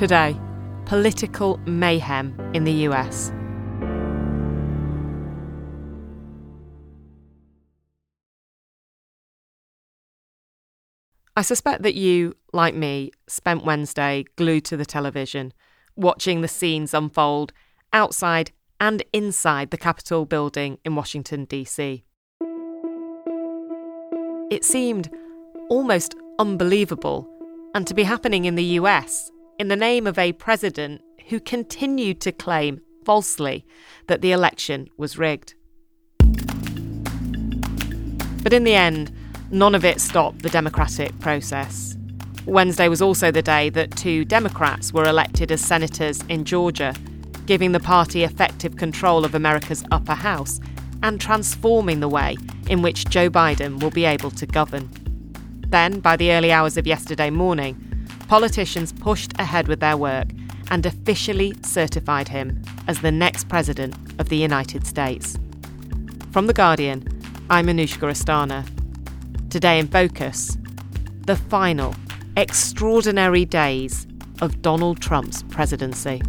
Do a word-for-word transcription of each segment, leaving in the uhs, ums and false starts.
Today, political mayhem in the U S. I suspect that you, like me, spent Wednesday glued to the television, watching the scenes unfold outside and inside the Capitol building in Washington, D C. It seemed almost unbelievable, and to be happening in the U S, in the name of a president who continued to claim, falsely, that the election was rigged. But in the end, none of it stopped the democratic process. Wednesday was also the day that two Democrats were elected as senators in Georgia, giving the party effective control of America's upper house and transforming the way in which Joe Biden will be able to govern. Then, by the early hours of yesterday morning, politicians pushed ahead with their work and officially certified him as the next president of the United States. From The Guardian, I'm Anushka Astana. Today in focus, the final, extraordinary days of Donald Trump's presidency.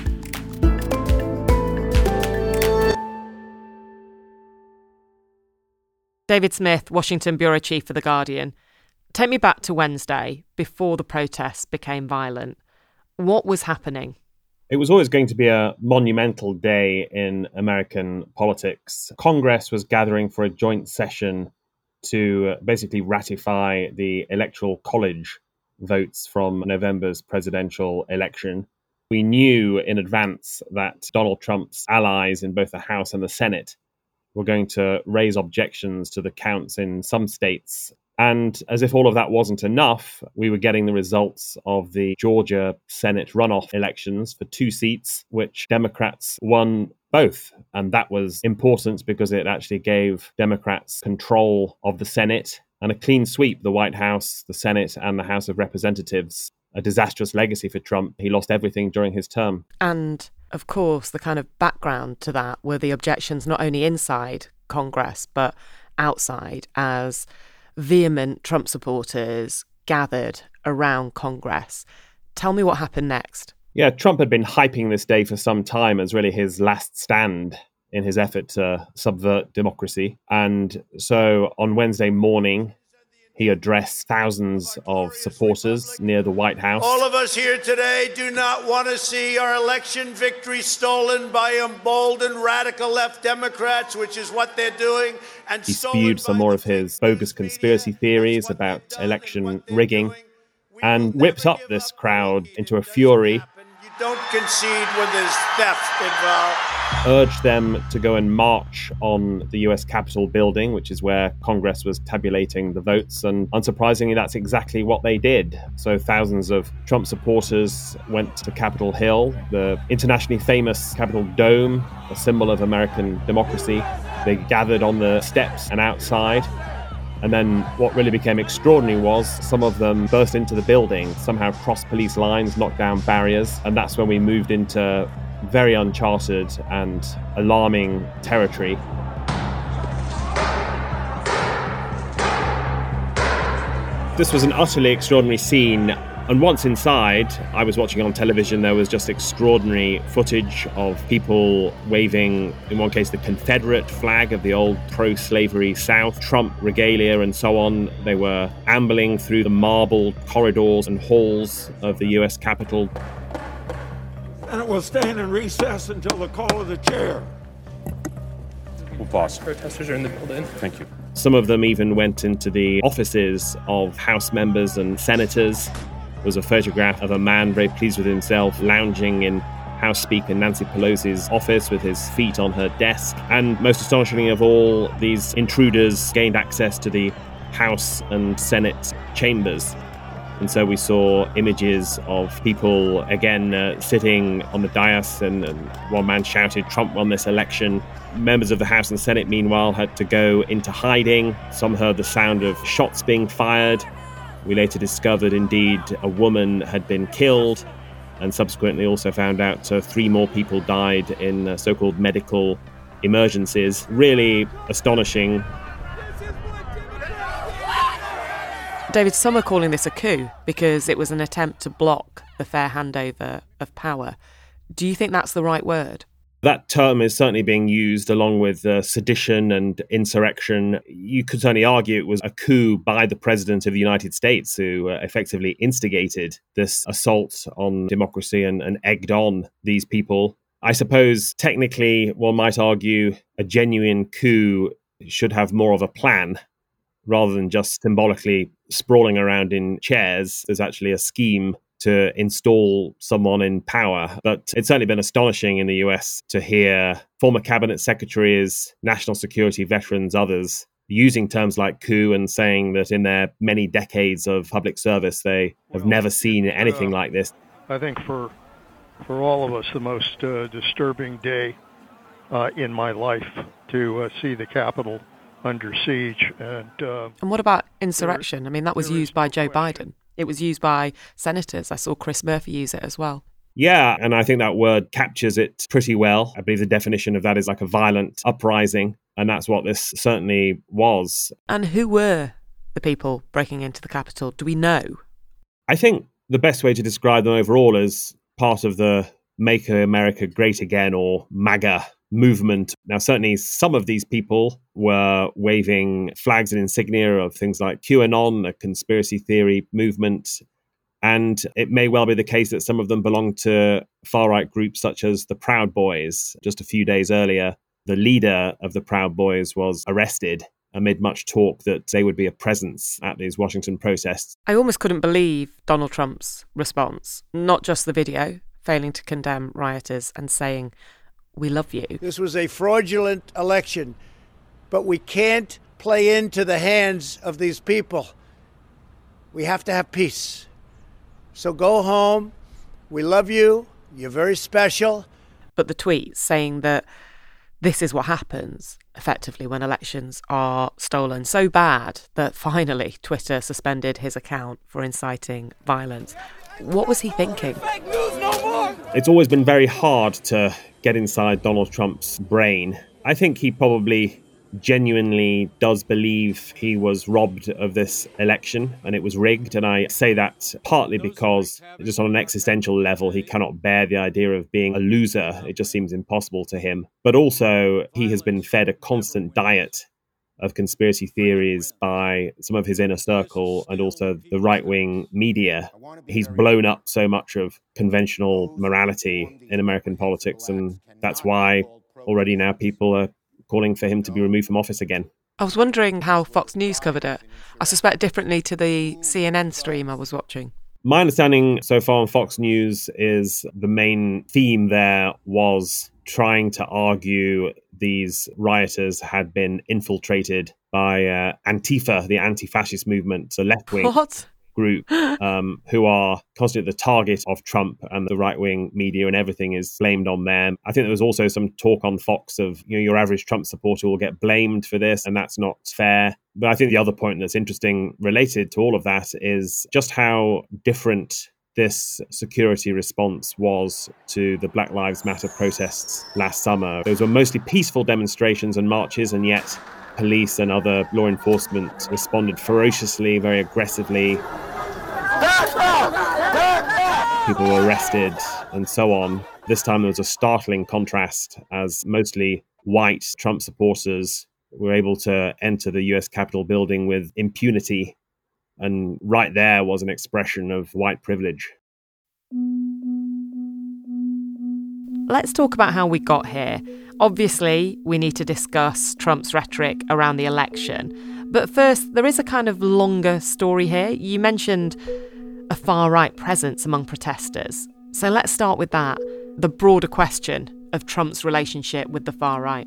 David Smith, Washington Bureau Chief for The Guardian. Take me back to Wednesday, before the protests became violent. What was happening? It was always going to be a monumental day in American politics. Congress was gathering for a joint session to basically ratify the Electoral College votes from November's presidential election. We knew in advance that Donald Trump's allies in both the House and the Senate were going to raise objections to the counts in some states. And as if all of that wasn't enough, we were getting the results of the Georgia Senate runoff elections for two seats, which Democrats won both. And that was important because it actually gave Democrats control of the Senate and a clean sweep, the White House, the Senate, and the House of Representatives. A disastrous legacy for Trump. He lost everything during his term. And, of course, the kind of background to that were the objections not only inside Congress, but outside, as vehement Trump supporters gathered around Congress. Tell me what happened next. Yeah, Trump had been hyping this day for some time as really his last stand in his effort to subvert democracy. And so on Wednesday morning, he addressed thousands of supporters near the White House. All of us here today do not want to see our election victory stolen by emboldened radical left Democrats, which is what they're doing. And he spewed some more of his bogus conspiracy theories about election rigging and whipped up this crowd into a fury. You don't concede when there's theft involved. Urged them to go and march on the U S Capitol building, which is where Congress was tabulating the votes. And unsurprisingly, that's exactly what they did. So thousands of Trump supporters went to Capitol Hill, the internationally famous Capitol Dome, a symbol of American democracy. They gathered on the steps and outside. And then what really became extraordinary was some of them burst into the building, somehow crossed police lines, knocked down barriers. And that's when we moved into very uncharted and alarming territory. This was an utterly extraordinary scene. And once inside, I was watching on television, there was just extraordinary footage of people waving, in one case, the Confederate flag of the old pro-slavery South, Trump regalia and so on. They were ambling through the marbled corridors and halls of the U S Capitol. And it will stand in recess until the call of the chair. We'll pause. Protesters are in the building. Thank you. Some of them even went into the offices of House members and senators. There was a photograph of a man very pleased with himself lounging in House Speaker Nancy Pelosi's office with his feet on her desk. And most astonishingly of all, these intruders gained access to the House and Senate chambers. And so we saw images of people, again, uh, sitting on the dais, and, and one man shouted, "Trump won this election." Members of the House and Senate, meanwhile, had to go into hiding. Some heard the sound of shots being fired. We later discovered, indeed, a woman had been killed, and subsequently also found out uh, three more people died in uh, so-called medical emergencies. Really astonishing. David, some are calling this a coup because it was an attempt to block the fair handover of power. Do you think that's the right word? That term is certainly being used along with uh, sedition and insurrection. You could certainly argue it was a coup by the President of the United States who uh, effectively instigated this assault on democracy and, and egged on these people. I suppose technically one might argue a genuine coup should have more of a plan rather than just symbolically sprawling around in chairs. There's actually a scheme to install someone in power. But it's certainly been astonishing in the U S to hear former cabinet secretaries, national security veterans, others using terms like coup and saying that in their many decades of public service, they have well, never seen anything uh, like this. I think for for all of us, the most uh, disturbing day uh, in my life to uh, see the Capitol under siege. And, uh, and what about insurrection? I mean, that was used by Joe Biden. It was used by senators. I saw Chris Murphy use it as well. Yeah, and I think that word captures it pretty well. I believe the definition of that is like a violent uprising, and that's what this certainly was. And who were the people breaking into the Capitol? Do we know? I think the best way to describe them overall is part of the Make America Great Again, or MAGA movement. Now, certainly some of these people were waving flags and insignia of things like QAnon, a conspiracy theory movement. And it may well be the case that some of them belong to far-right groups such as the Proud Boys. Just a few days earlier, the leader of the Proud Boys was arrested amid much talk that they would be a presence at these Washington protests. I almost couldn't believe Donald Trump's response, not just the video, failing to condemn rioters and saying, "We love you." This was a fraudulent election, but we can't play into the hands of these people. We have to have peace. So go home. We love you. You're very special. But the tweets saying that this is what happens, effectively, when elections are stolen so bad that finally Twitter suspended his account for inciting violence. What was he thinking? Fake news no more! It's always been very hard to get inside Donald Trump's brain. I think he probably genuinely does believe he was robbed of this election and it was rigged. And I say that partly because just on an existential level, he cannot bear the idea of being a loser. It just seems impossible to him. But also he has been fed a constant diet of conspiracy theories by some of his inner circle and also the right-wing media. He's blown up so much of conventional morality in American politics, and that's why already now people are calling for him to be removed from office again. I was wondering how Fox News covered it. I suspect differently to the C N N stream I was watching. My understanding so far on Fox News is the main theme there was trying to argue these rioters had been infiltrated by uh, Antifa, the anti-fascist movement, a left-wing What? group um, who are constantly the target of Trump and the right-wing media, and everything is blamed on them. I think there was also some talk on Fox of, you know, your average Trump supporter will get blamed for this, and that's not fair. But I think the other point that's interesting related to all of that is just how different this security response was to the Black Lives Matter protests last summer. Those were mostly peaceful demonstrations and marches, and yet police and other law enforcement responded ferociously, very aggressively. People were arrested and so on. This time there was a startling contrast as mostly white Trump supporters were able to enter the U S Capitol building with impunity. And right there was an expression of white privilege. Let's talk about how we got here. Obviously, we need to discuss Trump's rhetoric around the election. But first, there is a kind of longer story here. You mentioned a far-right presence among protesters. So let's start with that, the broader question of Trump's relationship with the far right.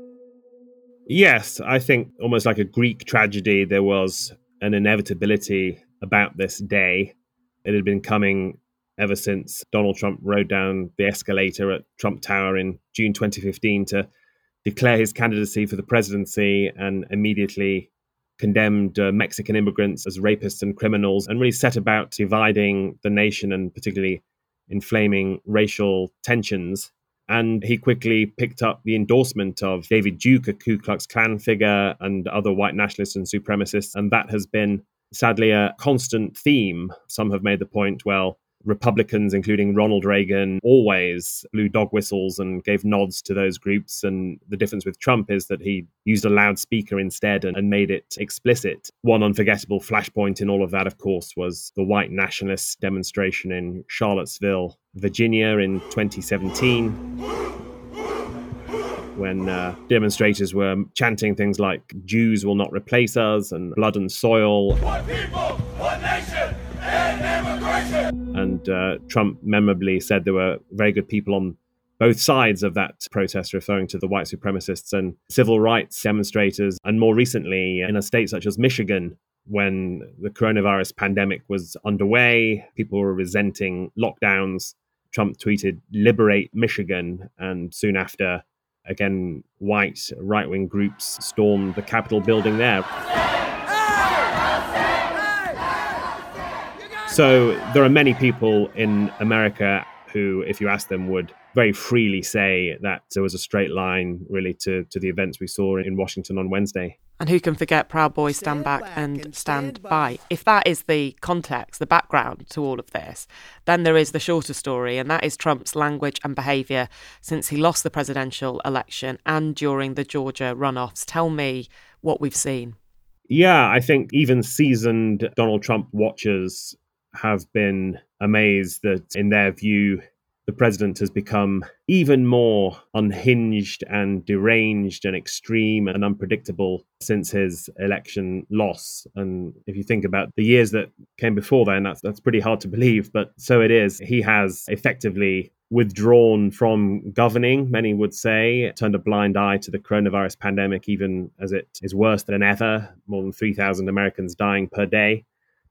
Yes, I think almost like a Greek tragedy, there was an inevitability about this day. It had been coming ever since Donald Trump rode down the escalator at Trump Tower in June twenty fifteen to declare his candidacy for the presidency, and immediately condemned uh, Mexican immigrants as rapists and criminals, and really set about dividing the nation and particularly inflaming racial tensions. And he quickly picked up the endorsement of David Duke, a Ku Klux Klan figure, and other white nationalists and supremacists. And that has been, sadly, a constant theme. Some have made the point, well, Republicans, including Ronald Reagan, always blew dog whistles and gave nods to those groups. And the difference with Trump is that he used a loudspeaker instead and, and made it explicit. One unforgettable flashpoint in all of that, of course, was the white nationalist demonstration in Charlottesville, Virginia in twenty seventeen. When uh, demonstrators were chanting things like "Jews will not replace us" and "Blood and soil." One people, one nation, and immigration. And uh, Trump memorably said there were very good people on both sides of that protest, referring to the white supremacists and civil rights demonstrators. And more recently, in a state such as Michigan, when the coronavirus pandemic was underway, people were resenting lockdowns. Trump tweeted, "Liberate Michigan." And soon after, again, white right-wing groups stormed the Capitol building there. So there are many people in America who, if you ask them, would very freely say that there was a straight line, really, to, to the events we saw in Washington on Wednesday. And who can forget Proud Boys Stand Back and Stand By? If that is the context, the background to all of this, then there is the shorter story, and that is Trump's language and behaviour since he lost the presidential election and during the Georgia runoffs. Tell me what we've seen. Yeah, I think even seasoned Donald Trump watchers have been amazed that, in their view, the president has become even more unhinged and deranged and extreme and unpredictable since his election loss. And if you think about the years that came before then, that's, that's pretty hard to believe, but so it is. He has effectively withdrawn from governing, many would say, turned a blind eye to the coronavirus pandemic, even as it is worse than ever, more than three thousand Americans dying per day.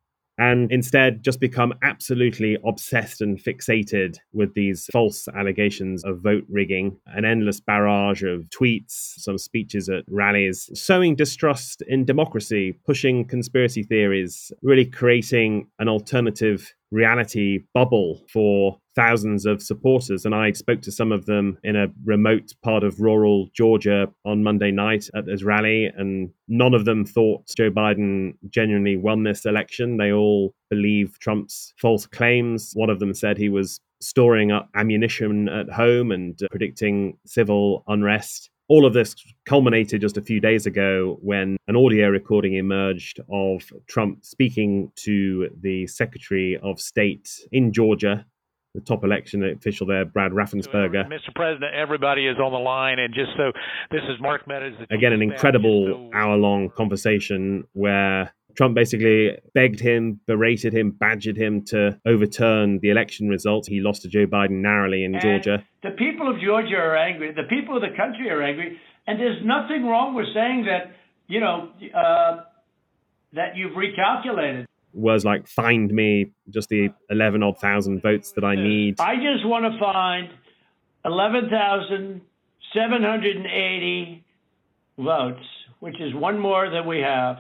And instead just become absolutely obsessed and fixated with these false allegations of vote rigging, an endless barrage of tweets, some speeches at rallies, sowing distrust in democracy, pushing conspiracy theories, really creating an alternative reality bubble for thousands of supporters. And I spoke to some of them in a remote part of rural Georgia on Monday night at his rally, and none of them thought Joe Biden genuinely won this election. They all believe Trump's false claims. One of them said he was storing up ammunition at home and uh, predicting civil unrest. All of this culminated just a few days ago when an audio recording emerged of Trump speaking to the Secretary of State in Georgia, the top election official there, Brad Raffensperger. Mister President, everybody is on the line. And just so, this is Mark Meadows. Again, an incredible hour-long conversation where Trump basically begged him, berated him, badgered him to overturn the election results. He lost to Joe Biden narrowly in and Georgia. The people of Georgia are angry. The people of the country are angry. And there's nothing wrong with saying that, you know, uh, that you've recalculated. Words like "find me," just the eleven odd thousand votes that I need. I just want to find eleven thousand seven hundred eighty votes, which is one more than we have.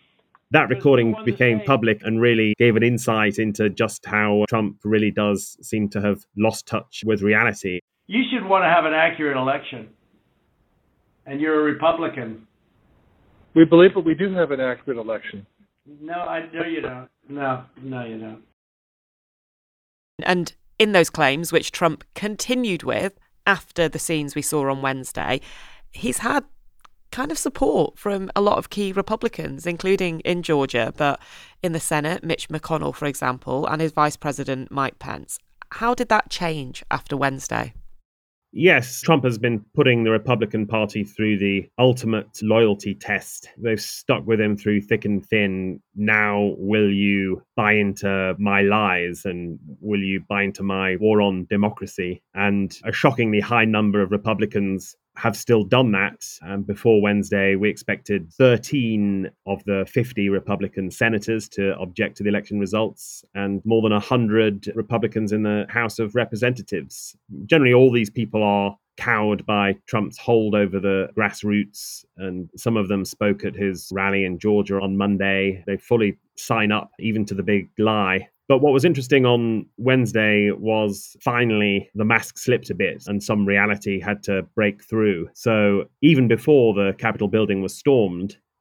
That recording became public and really gave an insight into just how Trump really does seem to have lost touch with reality. You should want to have an accurate election. And you're a Republican. We believe that we do have an accurate election. No, I no you don't. No, no, you don't. And in those claims, which Trump continued with after the scenes we saw on Wednesday, he's had kind of support from a lot of key Republicans, including in Georgia, but in the Senate, Mitch McConnell, for example, and his Vice President, Mike Pence. How did that change after Wednesday? Yes, Trump has been putting the Republican Party through the ultimate loyalty test. They've stuck with him through thick and thin. Now, will you buy into my lies and will you buy into my war on democracy? And a shockingly high number of Republicans have still done that. And before Wednesday, we expected thirteen of the fifty Republican senators to object to the election results and more than one hundred Republicans in the House of Representatives. Generally, all these people are cowed by Trump's hold over the grassroots, and some of them spoke at his rally in Georgia on Monday. They fully sign up even to the big lie. But what was interesting on Wednesday was finally the mask slipped a bit and some reality had to break through. So even before the Capitol building was stormed,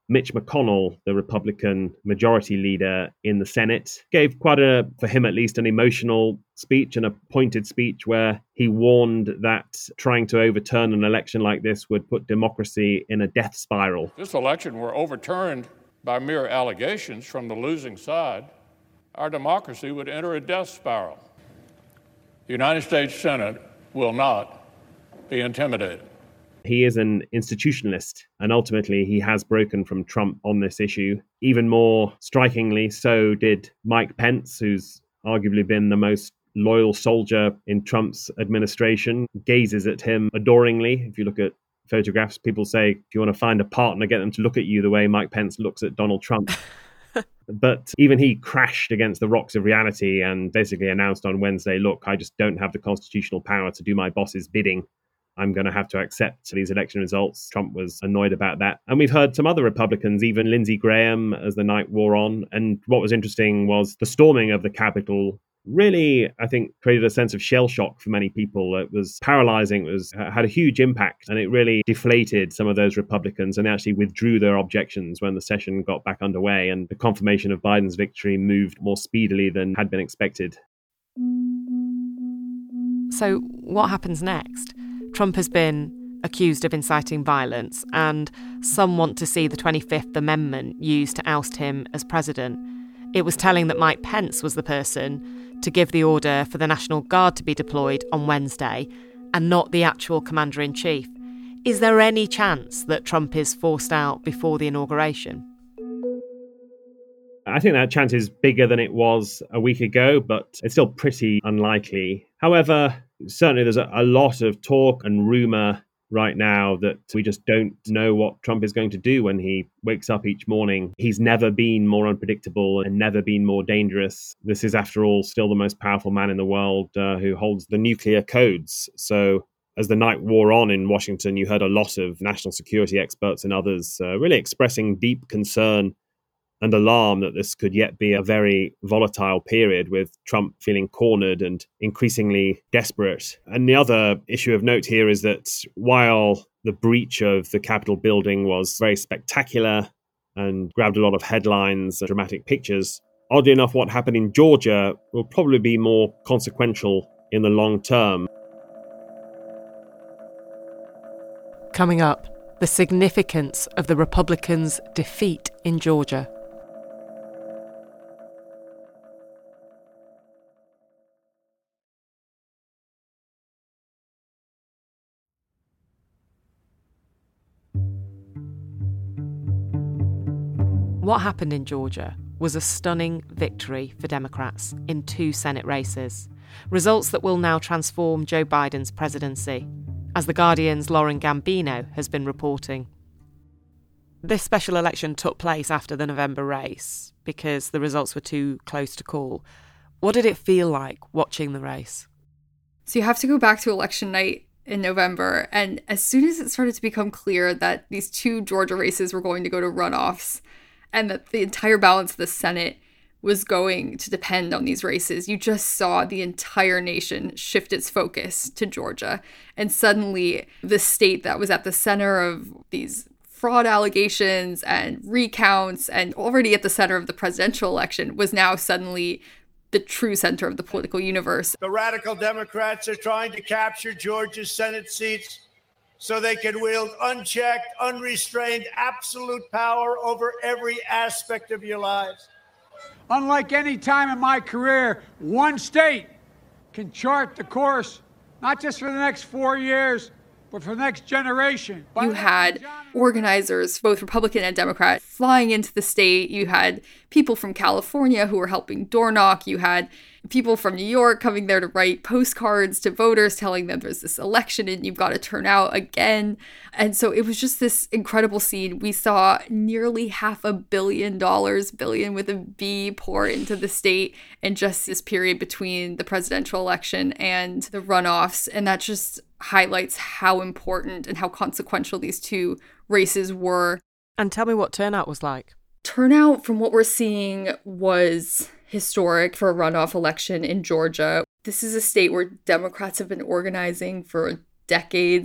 Mitch McConnell, the Republican majority leader in the Senate, gave quite a, for him at least, an emotional speech, an a pointed speech where he warned that trying to overturn an election like this would put democracy in a death spiral. If this election were overturned by mere allegations from the losing side, our democracy would enter a death spiral. The United States Senate will not be intimidated. He is an institutionalist, and ultimately he has broken from Trump on this issue. Even more strikingly, so did Mike Pence, who's arguably been the most loyal soldier in Trump's administration, gazes at him adoringly. If you look at photographs, people say, if you want to find a partner, get them to look at you the way Mike Pence looks at Donald Trump. But even he crashed against the rocks of reality and basically announced on Wednesday, look, I just don't have the constitutional power to do my boss's bidding. I'm going to have to accept these election results. Trump was annoyed about that. And we've heard some other Republicans, even Lindsey Graham, as the night wore on. And what was interesting was the storming of the Capitol really, I think, created a sense of shell shock for many people. It was paralyzing. It was had a huge impact, and it really deflated some of those Republicans, and they actually withdrew their objections when the session got back underway, and the confirmation of Biden's victory moved more speedily than had been expected. So what happens next? Trump has been accused of inciting violence, and some want to see the twenty-fifth Amendment used to oust him as president. It was telling that Mike Pence was the person to give the order for the National Guard to be deployed on Wednesday, and not the actual commander-in-chief. Is there any chance that Trump is forced out before the inauguration? I think that chance is bigger than it was a week ago, but it's still pretty unlikely. However, certainly there's a, a lot of talk and rumour right now that we just don't know what Trump is going to do when he wakes up each morning. He's never been more unpredictable and never been more dangerous. This is, after all, still the most powerful man in the world uh, who holds the nuclear codes. So as the night wore on in Washington, you heard a lot of national security experts and others uh, really expressing deep concern and alarm that this could yet be a very volatile period, with Trump feeling cornered and increasingly desperate. And the other issue of note here is that while the breach of the Capitol building was very spectacular and grabbed a lot of headlines and dramatic pictures, oddly enough, what happened in Georgia will probably be more consequential in the long term. Coming up, the significance of the Republicans' defeat in Georgia. What happened in Georgia was a stunning victory for Democrats in two Senate races, results that will now transform Joe Biden's presidency, as The Guardian's Lauren Gambino has been reporting. This special election took place after the November race because the results were too close to call. What did it feel like watching the race? So you have to go back to election night in November, and as soon as it started to become clear that these two Georgia races were going to go to runoffs, and that the entire balance of the Senate was going to depend on these races, you just saw the entire nation shift its focus to Georgia. And suddenly, the state that was at the center of these fraud allegations and recounts and already at the center of the presidential election was now suddenly the true center of the political universe. The radical Democrats are trying to capture Georgia's Senate seats so they can wield unchecked, unrestrained, absolute power over every aspect of your lives. Unlike any time in my career, one state can chart the course, not just for the next four years, but for the next generation. You had organizers, both Republican and Democrat, flying into the state. You had people from California who were helping door knock. You had people from New York coming there to write postcards to voters telling them there's this election and you've got to turn out again. And so it was just this incredible scene. We saw nearly half a billion dollars, billion with a B, pour into the state in just this period between the presidential election and the runoffs. And that just highlights how important and how consequential these two races were. And tell me what turnout was like. Turnout, from what we're seeing, was historic for a runoff election in Georgia. This is a state where Democrats have been organizing for decades.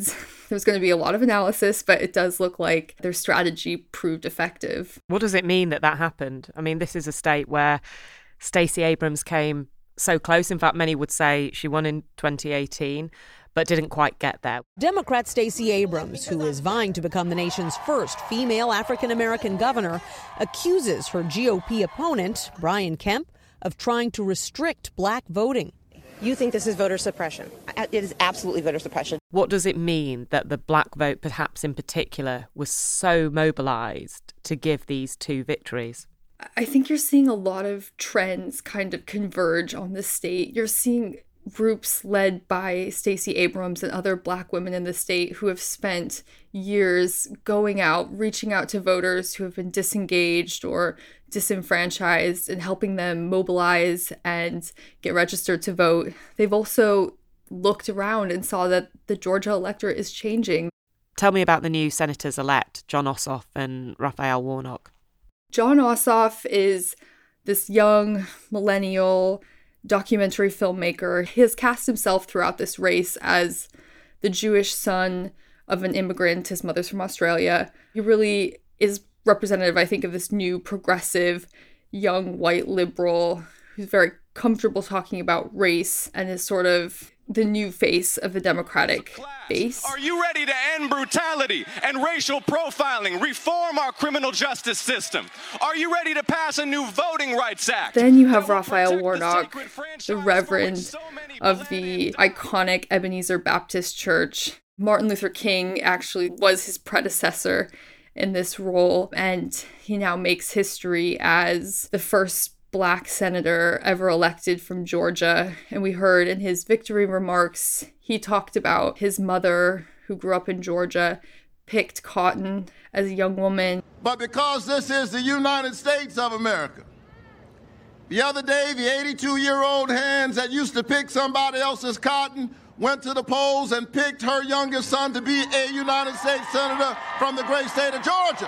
There's going to be a lot of analysis, but it does look like their strategy proved effective. What does it mean that that happened? I mean, this is a state where Stacey Abrams came so close. In fact, many would say she won in twenty eighteen, but didn't quite get there. Democrat Stacey Abrams, who is vying to become the nation's first female African-American governor, accuses her G O P opponent, Brian Kemp, of trying to restrict black voting. You think this is voter suppression? It is absolutely voter suppression. What does it mean that the black vote, perhaps in particular, was so mobilised to give these two victories? I think you're seeing a lot of trends kind of converge on the state. You're seeing groups led by Stacey Abrams and other black women in the state who have spent years going out, reaching out to voters who have been disengaged or disenfranchised and helping them mobilize and get registered to vote. They've also looked around and saw that the Georgia electorate is changing. Tell me about the new senators-elect, Jon Ossoff and Raphael Warnock. Jon Ossoff is this young millennial documentary filmmaker. He has cast himself throughout this race as the Jewish son of an immigrant. His mother's from Australia. He really is representative, I think, of this new progressive young white liberal who's very comfortable talking about race and is sort of the new face of the Democratic base. Are you ready to end brutality and racial profiling, reform our criminal justice system? Are you ready to pass a new Voting Rights Act? Then you have Raphael Warnock, the reverend of the iconic Ebenezer Baptist Church. Martin Luther King actually was his predecessor in this role, and he now makes history as the first Black senator ever elected from Georgia. And we heard in his victory remarks, he talked about his mother, who grew up in Georgia, picked cotton as a young woman. But because this is the United States of America, the other day, the eighty-two-year-old hands that used to pick somebody else's cotton went to the polls and picked her youngest son to be a United States senator from the great state of Georgia.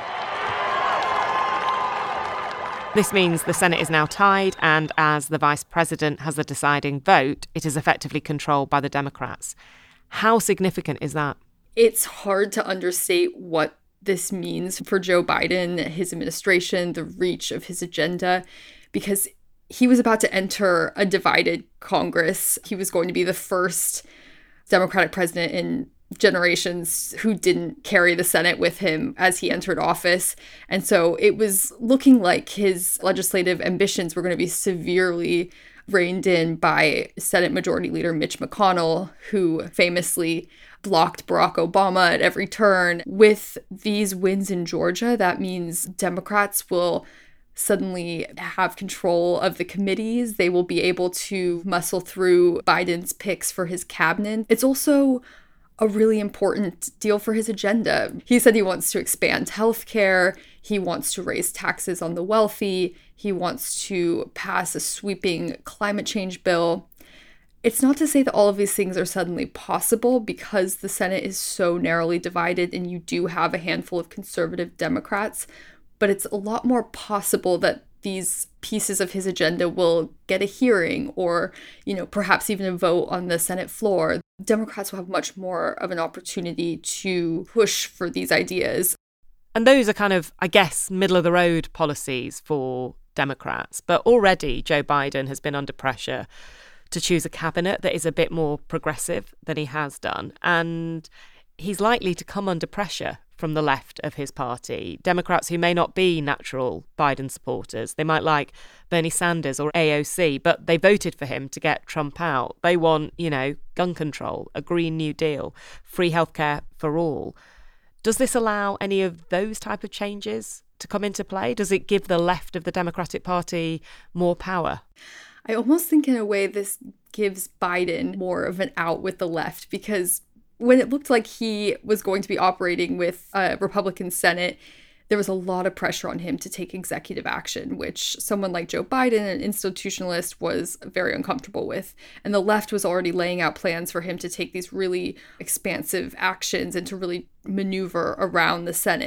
This means the Senate is now tied, and as the vice president has the deciding vote, it is effectively controlled by the Democrats. How significant is that? It's hard to understate what this means for Joe Biden, his administration, the reach of his agenda, because he was about to enter a divided Congress. He was going to be the first Democratic president in generations who didn't carry the Senate with him as he entered office. And so it was looking like his legislative ambitions were going to be severely reined in by Senate Majority Leader Mitch McConnell, who famously blocked Barack Obama at every turn. With these wins in Georgia, that means Democrats will suddenly have control of the committees. They will be able to muscle through Biden's picks for his cabinet. It's also a really important deal for his agenda. He said he wants to expand healthcare. He wants to raise taxes on the wealthy. He wants to pass a sweeping climate change bill. It's not to say that all of these things are suddenly possible because the Senate is so narrowly divided and you do have a handful of conservative Democrats, but it's a lot more possible that these pieces of his agenda will get a hearing or, you know, perhaps even a vote on the Senate floor. Democrats will have much more of an opportunity to push for these ideas. And those are kind of, I guess, middle of the road policies for Democrats. But already Joe Biden has been under pressure to choose a cabinet that is a bit more progressive than he has done. And he's likely to come under pressure from the left of his party. Democrats who may not be natural Biden supporters. They might like Bernie Sanders or A O C, but they voted for him to get Trump out. They want, you know, gun control, a Green New Deal, free healthcare for all. Does this allow any of those type of changes to come into play? Does it give the left of the Democratic Party more power? I almost think in a way this gives Biden more of an out with the left, because when it looked like he was going to be operating with a Republican Senate, there was a lot of pressure on him to take executive action, which someone like Joe Biden, an institutionalist, was very uncomfortable with. And the left was already laying out plans for him to take these really expansive actions and to really maneuver around the Senate.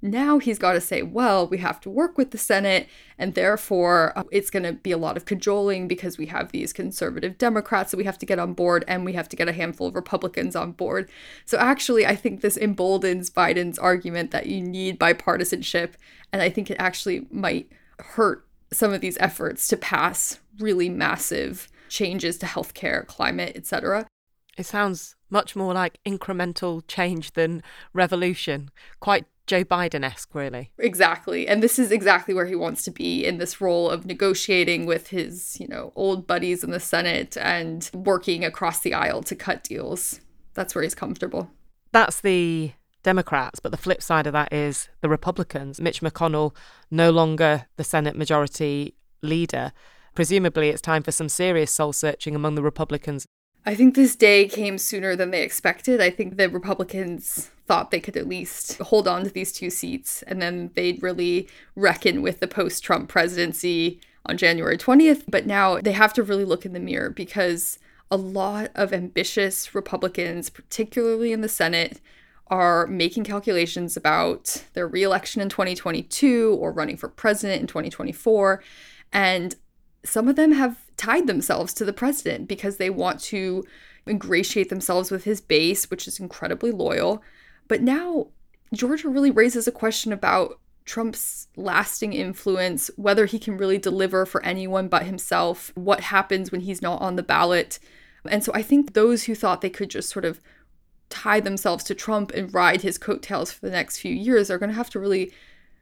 Now he's got to say, well, we have to work with the Senate, and therefore uh, it's going to be a lot of cajoling because we have these conservative Democrats that we have to get on board, and we have to get a handful of Republicans on board. So actually, I think this emboldens Biden's argument that you need bipartisanship, and I think it actually might hurt some of these efforts to pass really massive changes to healthcare, climate, et cetera. It sounds much more like incremental change than revolution. Quite Joe Biden-esque, really. Exactly. And this is exactly where he wants to be, in this role of negotiating with his, you know, old buddies in the Senate and working across the aisle to cut deals. That's where he's comfortable. That's the Democrats, but the flip side of that is the Republicans. Mitch McConnell, no longer the Senate Majority Leader. Presumably it's time for some serious soul-searching among the Republicans. I think this day came sooner than they expected. I think the Republicans thought they could at least hold on to these two seats, and then they'd really reckon with the post-Trump presidency on January twentieth. But now they have to really look in the mirror, because a lot of ambitious Republicans, particularly in the Senate, are making calculations about their re-election in twenty twenty-two or running for president in twenty twenty-four. And some of them have tied themselves to the president because they want to ingratiate themselves with his base, which is incredibly loyal. But now Georgia really raises a question about Trump's lasting influence, whether he can really deliver for anyone but himself, what happens when he's not on the ballot. And so I think those who thought they could just sort of tie themselves to Trump and ride his coattails for the next few years are going to have to really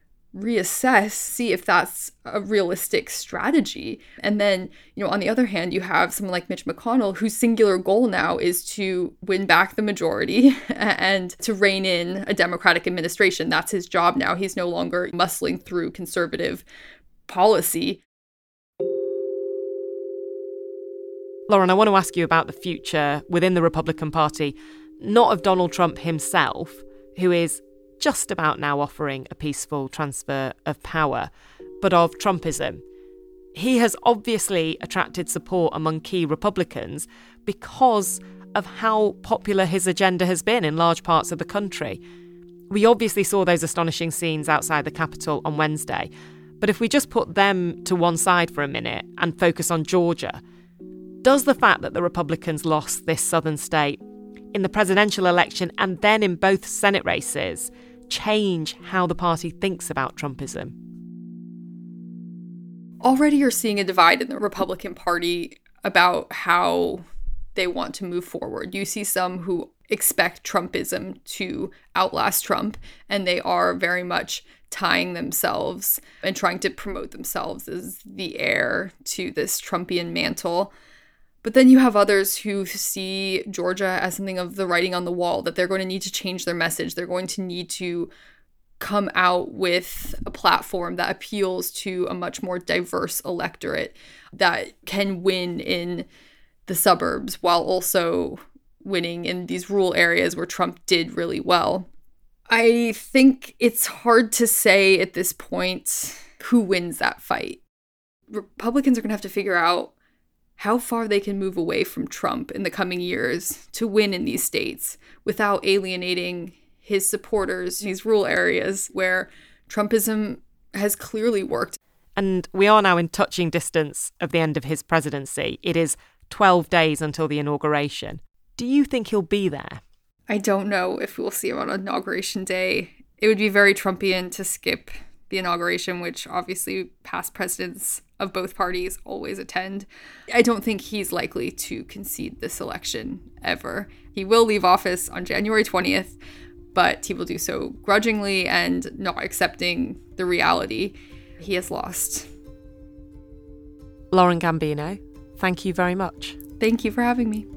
reassess, see if that's a realistic strategy. And then, you know, on the other hand, you have someone like Mitch McConnell, whose singular goal now is to win back the majority and to rein in a Democratic administration. That's his job now. He's no longer muscling through conservative policy. Lauren, I want to ask you about the future within the Republican Party, not of Donald Trump himself, who is just about now offering a peaceful transfer of power, but of Trumpism. He has obviously attracted support among key Republicans because of how popular his agenda has been in large parts of the country. We obviously saw those astonishing scenes outside the Capitol on Wednesday, but if we just put them to one side for a minute and focus on Georgia, does the fact that the Republicans lost this southern state in the presidential election and then in both Senate races change how the party thinks about Trumpism? Already you're seeing a divide in the Republican Party about how they want to move forward. You see some who expect Trumpism to outlast Trump, and they are very much tying themselves and trying to promote themselves as the heir to this Trumpian mantle. But then you have others who see Georgia as something of the writing on the wall, that they're going to need to change their message. They're going to need to come out with a platform that appeals to a much more diverse electorate that can win in the suburbs while also winning in these rural areas where Trump did really well. I think it's hard to say at this point who wins that fight. Republicans are going to have to figure out how far they can move away from Trump in the coming years to win in these states without alienating his supporters in these rural areas where Trumpism has clearly worked. And we are now in touching distance of the end of his presidency. It is twelve days until the inauguration. Do you think he'll be there? I don't know if we'll see him on Inauguration Day. It would be very Trumpian to skip the inauguration, which obviously past presidents of both parties always attend. I don't think he's likely to concede this election ever. He will leave office on January twentieth, but he will do so grudgingly and not accepting the reality he has lost. Lauren Gambino, thank you very much. Thank you for having me.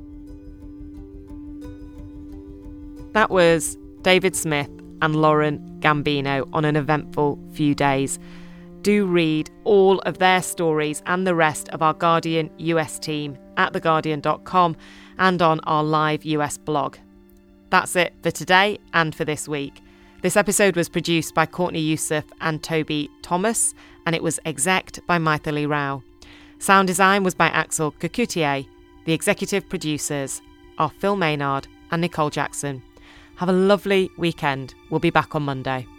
That was David Smith and Lauren Gambino on an eventful few days. Do read all of their stories and the rest of our Guardian U S team at the guardian dot com and on our live U S blog. That's it for today and for this week. This episode was produced by Courtney Youssef and Toby Thomas, and it was execced by Maithili Rao. Sound design was by Axel Cocoutier. The executive producers are Phil Maynard and Nicole Jackson. Have a lovely weekend. We'll be back on Monday.